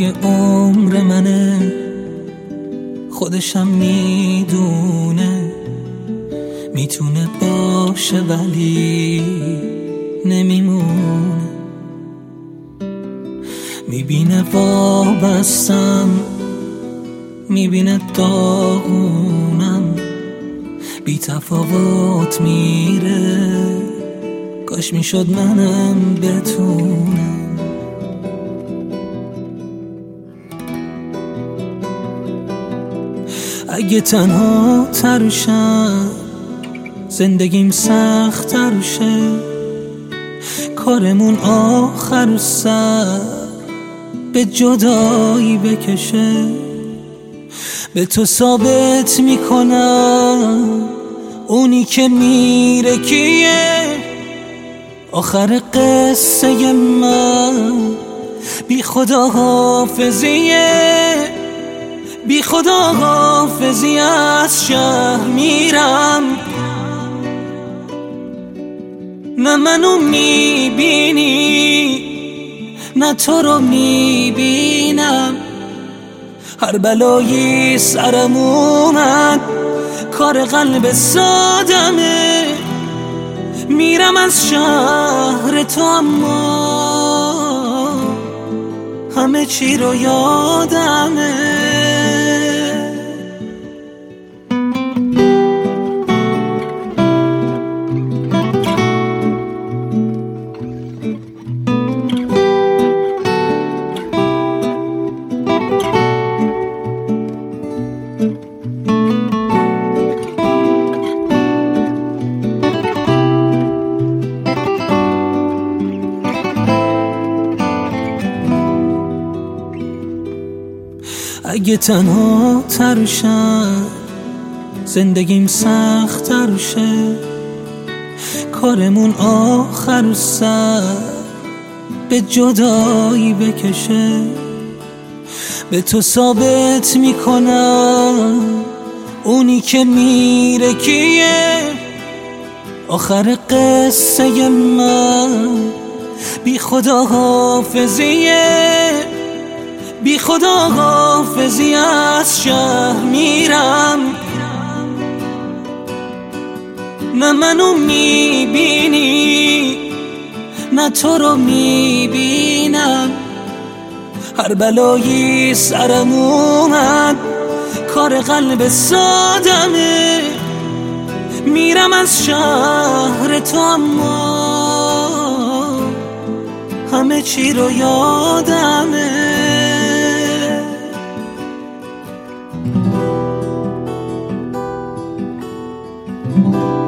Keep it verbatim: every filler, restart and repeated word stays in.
دیگه عمر منه، خودشم میدونه میتونه باشه ولی نمیمونه. میبینه وابستم، میبینه داغونم، بی تفاوت میره، کاش میشد منم بتونم. اگه تنها ترشم زندگیم سخت ترشه، کارمون آخر سر به جدایی بکشه. به تو ثابت میکنم اونی که میره کیه، آخر قصه من بی خدا حافظیه. بی خدا حافظی از شهر میرم، نه منو میبینی نه تو رو میبینم. هر بلایی سرم اومد کار قلب سادمه، میرم از شهر تو اما همه چی رو یادمه. اگه تنها ترشم زندگیم سخت ترشه، کارمون آخر سر به جدایی بکشه. به تو ثابت میکنم اونی که میره کیه، آخر قصه من بی خدا حافظیه. بی خدا حافظی از شهر میرم، نه منو میبینی نه تو رو میبینم. هر بلایی سرم اومد کار قلب سادمه، میرم از شهر تو اما همه چی رو یادمه. Thank you.